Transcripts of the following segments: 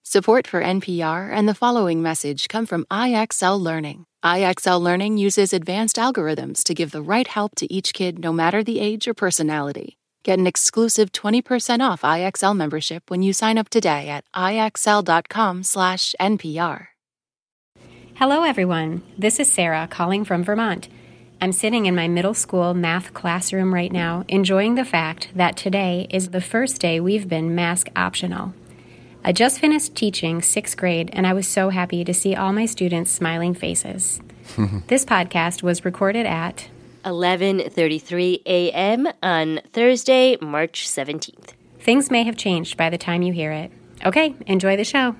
Support for NPR and the following message come from IXL Learning. IXL Learning uses advanced algorithms to give the right help to each kid no matter the age or personality. Get an exclusive 20% off IXL membership when you sign up today at IXL.com/NPR. Hello, everyone. This is Sarah calling from Vermont. I'm sitting in my middle school math classroom right now, enjoying the fact that today is the first day we've been mask optional. I just finished teaching 6th grade, and I was so happy to see all my students' smiling faces. This podcast was recorded at 11:33 a.m. on Thursday, March 17th. Things may have changed by the time you hear it. Okay, enjoy the show.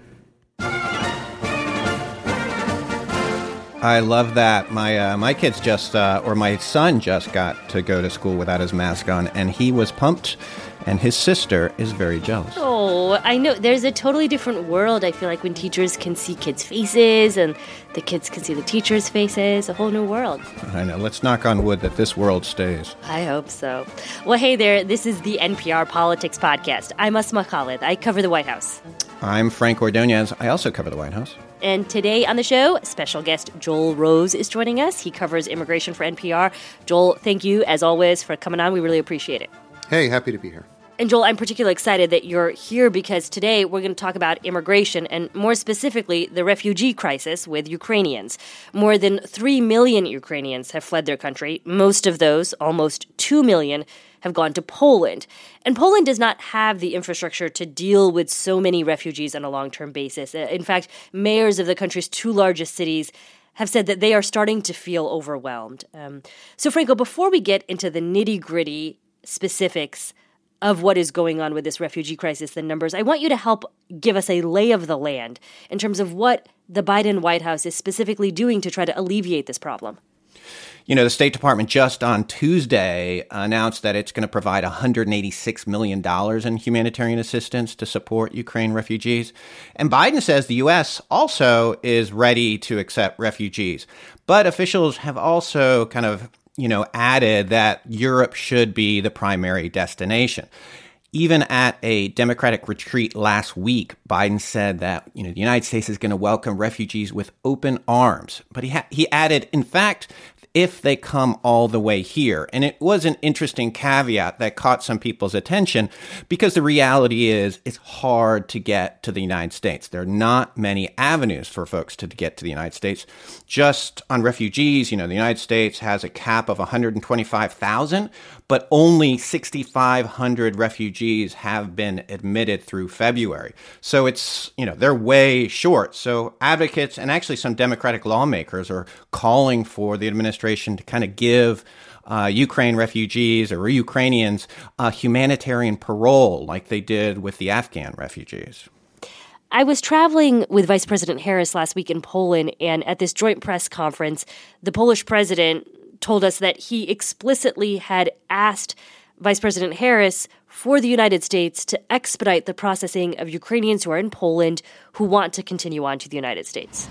I love that. My kids just, or my son just got to go to school without his mask on, and he was pumped, and his sister is very jealous. Oh, I know. There's a totally different world, I feel like, when teachers can see kids' faces and the kids can see the teachers' faces. A whole new world. I know. Let's knock on wood that this world stays. I hope so. Well, hey there. This is the NPR Politics Podcast. I'm Asma Khalid. I cover the White House. I'm Frank Ordonez. I also cover the White House. And today on the show, special guest Joel Rose is joining us. He covers immigration for NPR. Joel, thank you, as always, for coming on. We really appreciate it. Hey, happy to be here. And Joel, I'm particularly excited that you're here because today we're going to talk about immigration and more specifically the refugee crisis with Ukrainians. More than 3 million Ukrainians have fled their country. Most of those, almost 2 million, have gone to Poland. And Poland does not have the infrastructure to deal with so many refugees on a long-term basis. In fact, mayors of the country's 2 largest cities have said that they are starting to feel overwhelmed. So, Franco, before we get into the nitty-gritty specifics of what is going on with this refugee crisis, the numbers, I want you to help give us a lay of the land in terms of what the Biden White House is specifically doing to try to alleviate this problem. You know, the State Department just on Tuesday announced that it's going to provide $186 million in humanitarian assistance to support Ukraine refugees. And Biden says the U.S. also is ready to accept refugees. But officials have also kind of, added that Europe should be the primary destination. Even at a Democratic retreat last week, Biden said that, the United States is going to welcome refugees with open arms. But he added, in fact, if they come all the way here. And it was an interesting caveat that caught some people's attention because the reality is it's hard to get to the United States. There are not many avenues for folks to get to the United States. Just on refugees, the United States has a cap of 125,000, but only 6,500 refugees have been admitted through February. So it's, they're way short. So advocates and actually some Democratic lawmakers are calling for the administration to kind of give Ukraine refugees or Ukrainians humanitarian parole like they did with the Afghan refugees. I was traveling with Vice President Harris last week in Poland, and at this joint press conference, the Polish president told us that he explicitly had asked Vice President Harris for the United States to expedite the processing of Ukrainians who are in Poland who want to continue on to the United States.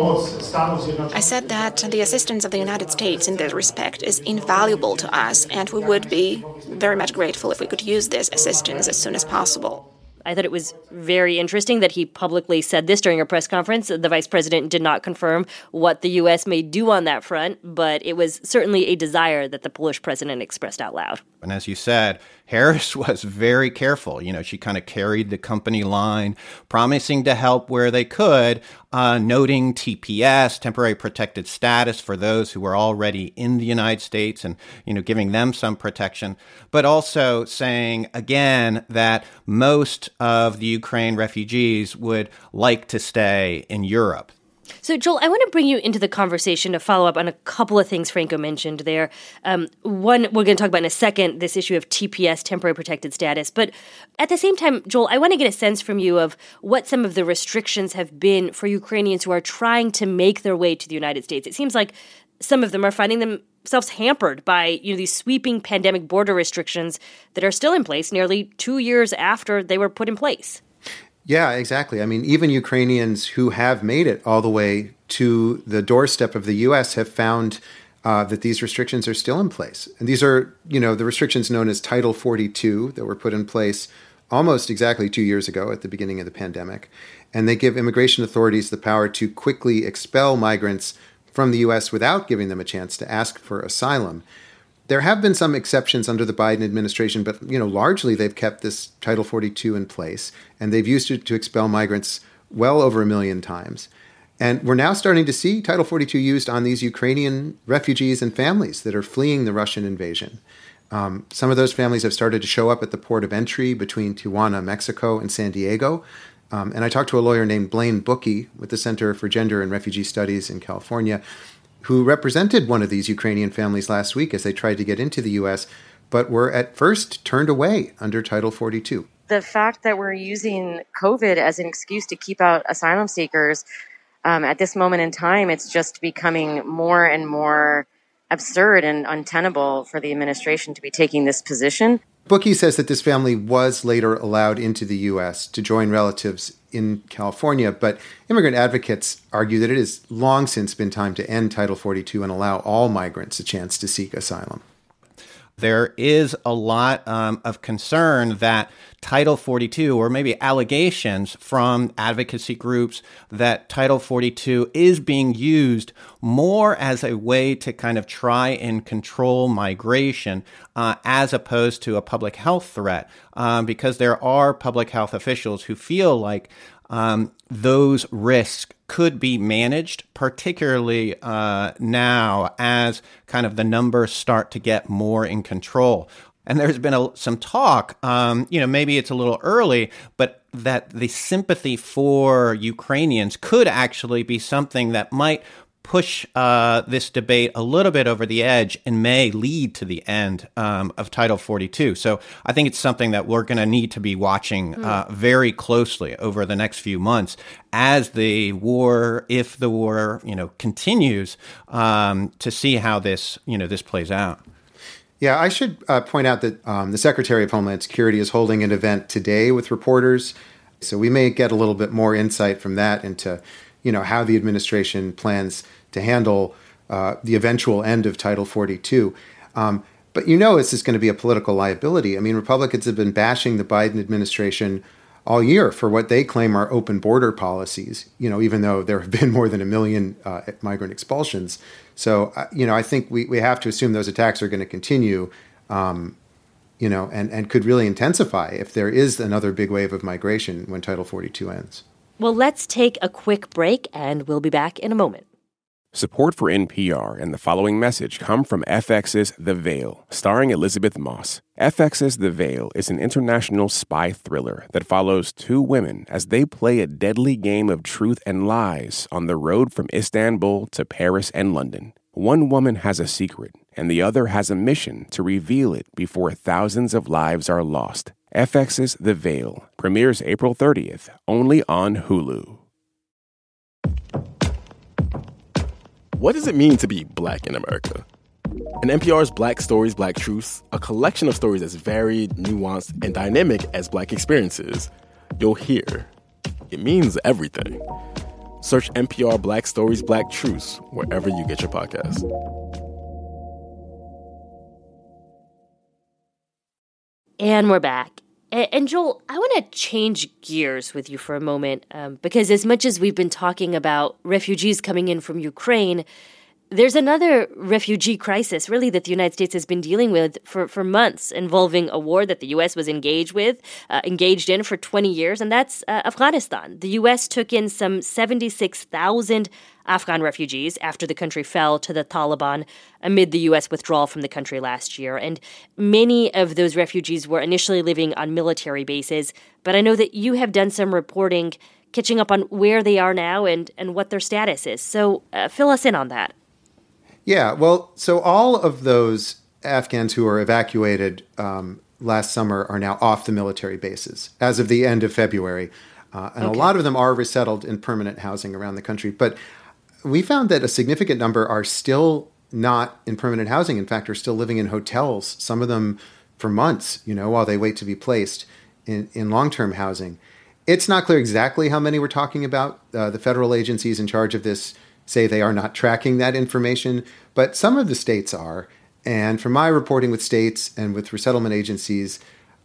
I said that the assistance of the United States in this respect is invaluable to us, and we would be very much grateful if we could use this assistance as soon as possible. I thought it was very interesting that he publicly said this during a press conference. The vice president did not confirm what the U.S. may do on that front, but it was certainly a desire that the Polish president expressed out loud. And as you said, Harris was very careful. She kind of carried the company line, promising to help where they could, noting TPS, temporary protected status for those who were already in the United States and, giving them some protection, but also saying, again, that most of the Ukraine refugees would like to stay in Europe. So, Joel, I want to bring you into the conversation to follow up on a couple of things Franco mentioned there. One, we're going to talk about in a second, this issue of TPS, temporary protected status. But at the same time, Joel, I want to get a sense from you of what some of the restrictions have been for Ukrainians who are trying to make their way to the United States. It seems like some of them are finding themselves hampered by, these sweeping pandemic border restrictions that are still in place nearly 2 years after they were put in place. Yeah, exactly. I mean, even Ukrainians who have made it all the way to the doorstep of the U.S. have found that these restrictions are still in place. And these are, the restrictions known as Title 42 that were put in place almost exactly 2 years ago at the beginning of the pandemic. And they give immigration authorities the power to quickly expel migrants from the U.S. without giving them a chance to ask for asylum. There have been some exceptions under the Biden administration, but largely they've kept this Title 42 in place, and they've used it to expel migrants well over 1 million times. And we're now starting to see Title 42 used on these Ukrainian refugees and families that are fleeing the Russian invasion. Some of those families have started to show up at the port of entry between Tijuana, Mexico, and San Diego. And I talked to a lawyer named Blaine Bookey with the Center for Gender and Refugee Studies in California, who represented one of these Ukrainian families last week as they tried to get into the U.S., but were at first turned away under Title 42. The fact that we're using COVID as an excuse to keep out asylum seekers, at this moment in time, it's just becoming more and more absurd and untenable for the administration to be taking this position. Bookey says that this family was later allowed into the U.S. to join relatives in California, but immigrant advocates argue that it has long since been time to end Title 42 and allow all migrants a chance to seek asylum. There is a lot of concern that Title 42, or maybe allegations from advocacy groups, that Title 42 is being used more as a way to kind of try and control migration as opposed to a public health threat, because there are public health officials who feel like those risks could be managed, particularly now as kind of the numbers start to get more in control. And there's been some talk, maybe it's a little early, but that the sympathy for Ukrainians could actually be something that might push this debate a little bit over the edge and may lead to the end of Title 42. So I think it's something that we're going to need to be watching very closely over the next few months as the war, if the war, continues, to see how this plays out. Yeah, I should point out that the Secretary of Homeland Security is holding an event today with reporters. So we may get a little bit more insight from that into, how the administration plans to handle the eventual end of Title 42. But this is going to be a political liability. I mean, Republicans have been bashing the Biden administration all year for what they claim are open border policies, even though there have been more than 1 million migrant expulsions. So, I think we have to assume those attacks are going to continue, and could really intensify if there is another big wave of migration when Title 42 ends. Well, let's take a quick break, and we'll be back in a moment. Support for NPR and the following message come from FX's The Veil, starring Elizabeth Moss. FX's The Veil is an international spy thriller that follows two women as they play a deadly game of truth and lies on the road from Istanbul to Paris and London. One woman has a secret, and the other has a mission to reveal it before thousands of lives are lost. FX's The Veil premieres April 30th, only on Hulu. What does it mean to be Black in America? In NPR's Black Stories, Black Truths, a collection of stories as varied, nuanced, and dynamic as Black experiences, you'll hear it means everything. Search NPR Black Stories, Black Truths wherever you get your podcasts. And we're back. And Joel, I want to change gears with you for a moment, because as much as we've been talking about refugees coming in from Ukraine, there's another refugee crisis, really, that the United States has been dealing with for months, involving a war that the U.S. was engaged in for 20 years, and that's Afghanistan. The U.S. took in some 76,000 Afghan refugees after the country fell to the Taliban amid the U.S. withdrawal from the country last year. And many of those refugees were initially living on military bases, but I know that you have done some reporting catching up on where they are now and what their status is. So fill us in on that. Yeah, well, so all of those Afghans who were evacuated last summer are now off the military bases as of the end of February. And a lot of them are resettled in permanent housing around the country. But we found that a significant number are still not in permanent housing. In fact, are still living in hotels, some of them for months, while they wait to be placed in long-term housing. It's not clear exactly how many we're talking about. The federal agencies in charge of this say they are not tracking that information, but some of the states are. And from my reporting with states and with resettlement agencies,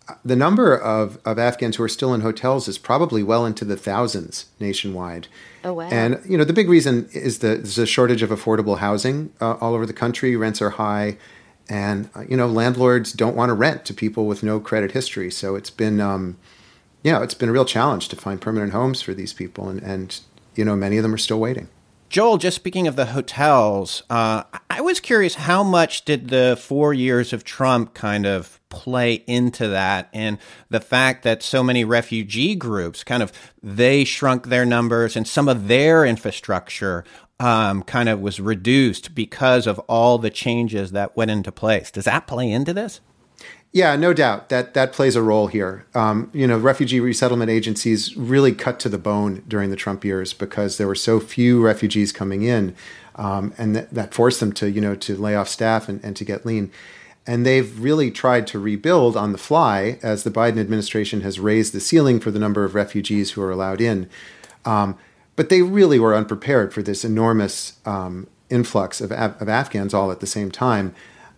the number of Afghans who are still in hotels is probably well into the thousands nationwide. Oh, wow. And, the big reason is there's a shortage of affordable housing all over the country. Rents are high. And, landlords don't want to rent to people with no credit history. So it's been, it's been a real challenge to find permanent homes for these people. And many of them are still waiting. Joel, just speaking of the hotels, I was curious, how much did the 4 years of Trump kind of play into that, and the fact that so many refugee groups they shrunk their numbers and some of their infrastructure kind of was reduced because of all the changes that went into place. Does that play into this? Yeah, no doubt that plays a role here. Refugee resettlement agencies really cut to the bone during the Trump years because there were so few refugees coming in, and that forced them to lay off staff and to get lean. And they've really tried to rebuild on the fly as the Biden administration has raised the ceiling for the number of refugees who are allowed in. But they really were unprepared for this enormous influx of Afghans all at the same time.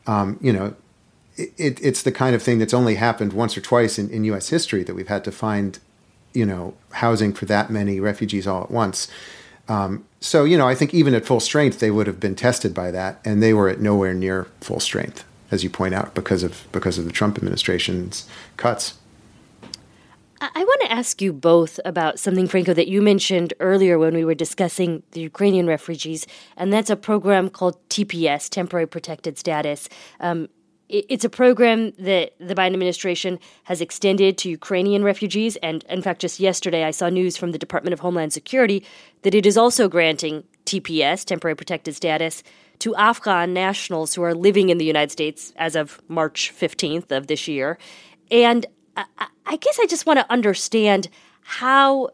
It's the kind of thing that's only happened once or twice in U.S. history that we've had to find, housing for that many refugees all at once. So I think even at full strength, they would have been tested by that, and they were at nowhere near full strength, as you point out, because of the Trump administration's cuts. I want to ask you both about something, Franco, that you mentioned earlier when we were discussing the Ukrainian refugees, and that's a program called TPS, Temporary Protected Status. It's a program that the Biden administration has extended to Ukrainian refugees. And in fact, just yesterday, I saw news from the Department of Homeland Security that it is also granting TPS, Temporary Protected Status, to Afghan nationals who are living in the United States as of March 15th of this year. And I guess I just want to understand how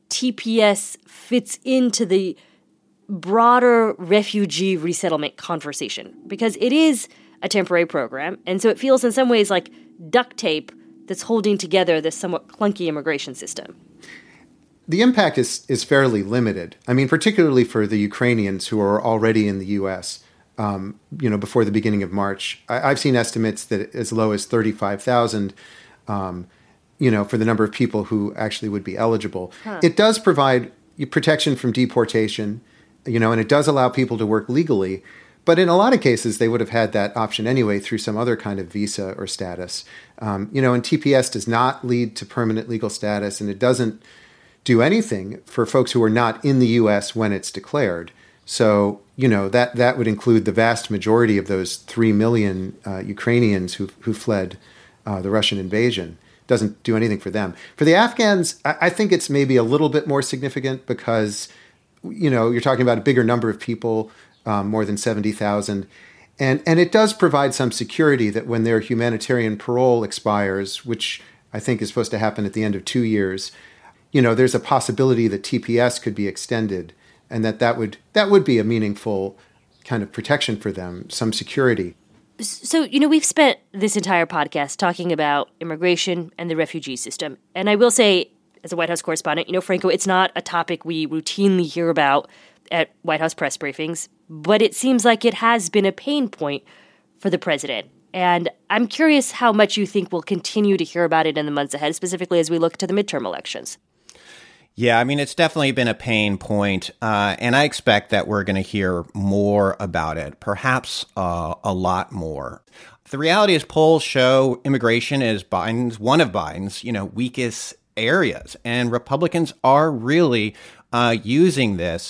TPS fits into the broader refugee resettlement conversation, because it is a temporary program, and so it feels in some ways like duct tape that's holding together this somewhat clunky immigration system. The impact is fairly limited. I mean, particularly for the Ukrainians who are already in the U.S., before the beginning of March. I've seen estimates that as low as 35,000, for the number of people who actually would be eligible. It does provide protection from deportation, and it does allow people to work legally. But in a lot of cases, they would have had that option anyway through some other kind of visa or status. And TPS does not lead to permanent legal status, and it doesn't do anything for folks who are not in the U.S. when it's declared. So, that would include the vast majority of those 3 million Ukrainians who fled the Russian invasion. Doesn't do anything for them. For the Afghans, I think it's maybe a little bit more significant because, you're talking about a bigger number of people, more than 70,000. And it does provide some security that when their humanitarian parole expires, which I think is supposed to happen at the end of 2 years, there's a possibility that TPS could be extended, and that would be a meaningful kind of protection for them, some security. So, we've spent this entire podcast talking about immigration and the refugee system. And I will say, as a White House correspondent, Franco, it's not a topic we routinely hear about at White House press briefings, but it seems like it has been a pain point for the president. And I'm curious how much you think we'll continue to hear about it in the months ahead, specifically as we look to the midterm elections. Yeah, I mean, it's definitely been a pain point, and I expect that we're going to hear more about it, perhaps a lot more. The reality is polls show immigration is one of Biden's, weakest areas, and Republicans are really using this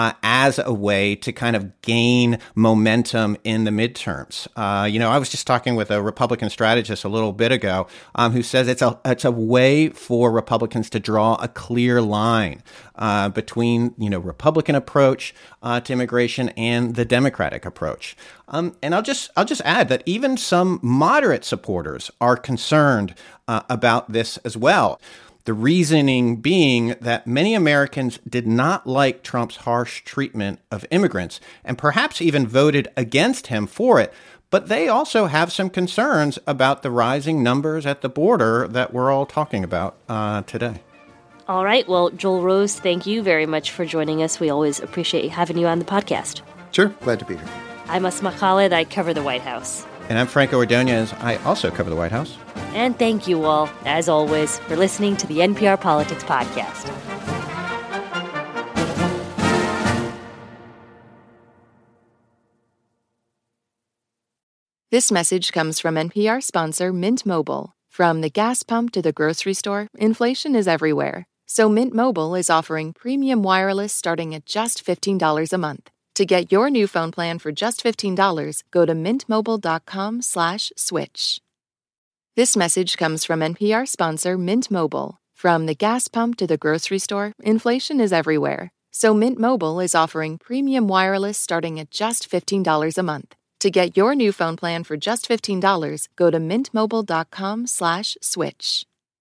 as a way to kind of gain momentum in the midterms. I was just talking with a Republican strategist a little bit ago who says it's a way for Republicans to draw a clear line between Republican approach to immigration and the Democratic approach. And I'll just add that even some moderate supporters are concerned about this as well. The reasoning being that many Americans did not like Trump's harsh treatment of immigrants and perhaps even voted against him for it. But they also have some concerns about the rising numbers at the border that we're all talking about today. All right. Well, Joel Rose, thank you very much for joining us. We always appreciate having you on the podcast. Sure. Glad to be here. I'm Asma Khalid. I cover the White House. And I'm Franco Ordonez. I also cover the White House. And thank you all, as always, for listening to the NPR Politics Podcast. This message comes from NPR sponsor Mint Mobile. From the gas pump to the grocery store, inflation is everywhere. So Mint Mobile is offering premium wireless starting at just $15 a month. To get your new phone plan for just $15, go to mintmobile.com/switch. This message comes from NPR sponsor Mint Mobile. From the gas pump to the grocery store, inflation is everywhere. So Mint Mobile is offering premium wireless starting at just $15 a month. To get your new phone plan for just $15, go to mintmobile.com/switch.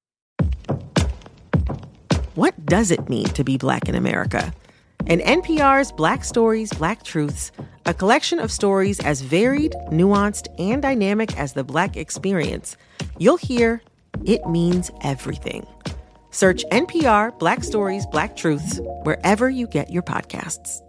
What does it mean to be Black in America? In NPR's Black Stories, Black Truths, a collection of stories as varied, nuanced, and dynamic as the Black experience, you'll hear it means everything. Search NPR Black Stories, Black Truths wherever you get your podcasts.